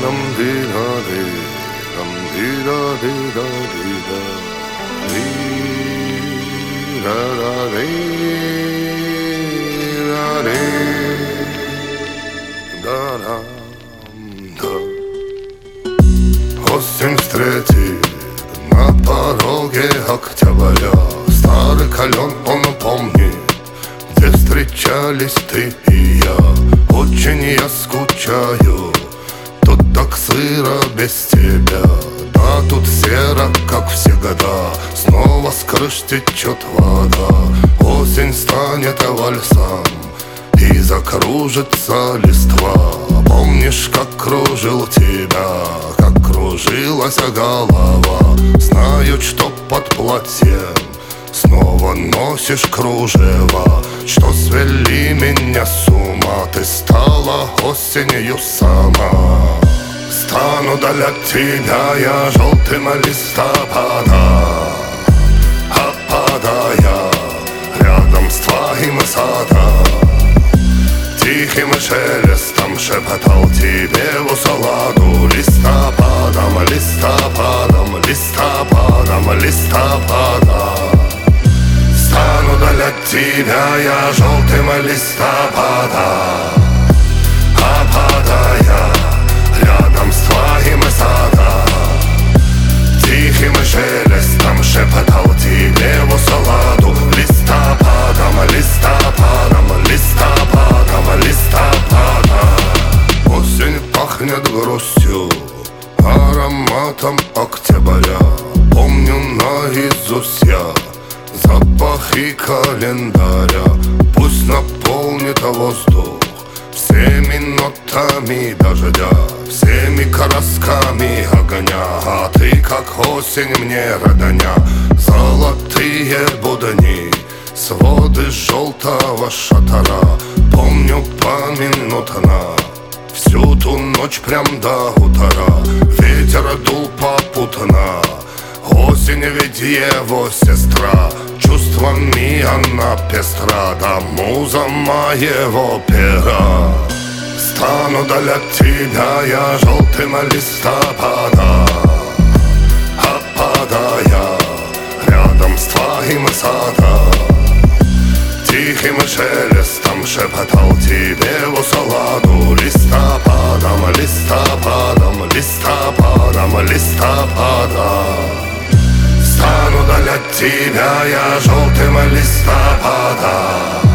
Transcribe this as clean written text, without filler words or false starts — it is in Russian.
dum dee da dee dum dee da dee da dee da dee da da dee da dee da dam да. Осень встретит на пороге октября. Старый кален он помнит, где встречались ты и я. Очень я скучаю, тут так сыро без тебя. Да тут серо, как всегда, снова с крыш течет вода. Осень станет вальсом и закружится листва. Помнишь, как кружил тебя, как кружилась голова. Знаю, что под платьем снова носишь кружева, что свели меня с ума. Ты стала осенью сама. Стану для тебя я желтым листопада, опадая рядом с твоим садом. Тихим шелестом шепотал тебе в усладу. Листопадом, листопадом, листопадом, листопадом. Стану для тебя я желтым листопадом, опадая рядом с твоим садом. Тихим шелестом шепотал тебе в усладу. Листопадом, листопадом, листопадом, листопадом. Осень пахнет грустью, ароматом октября. Помню наизусть я запахи календаря. Пусть наполнит воздух всеми нотами дождя, всеми красками огня. А ты, как осень, мне родня. Золотые будни, своды желтого шатара. Помню поминутно всю ту ночь прям до утра. Ветер дул попутно, осень ведь его сестра. Чувствами она пестра, да муза моего пера. Стану для тебя я желтым листопадом, опадая рядом с твоим садом. Тихим шелестом шепотал тебе в усладу. Листопадом, листопадом, листопадом, листопадом. Стану для тебя я желтым листопадом,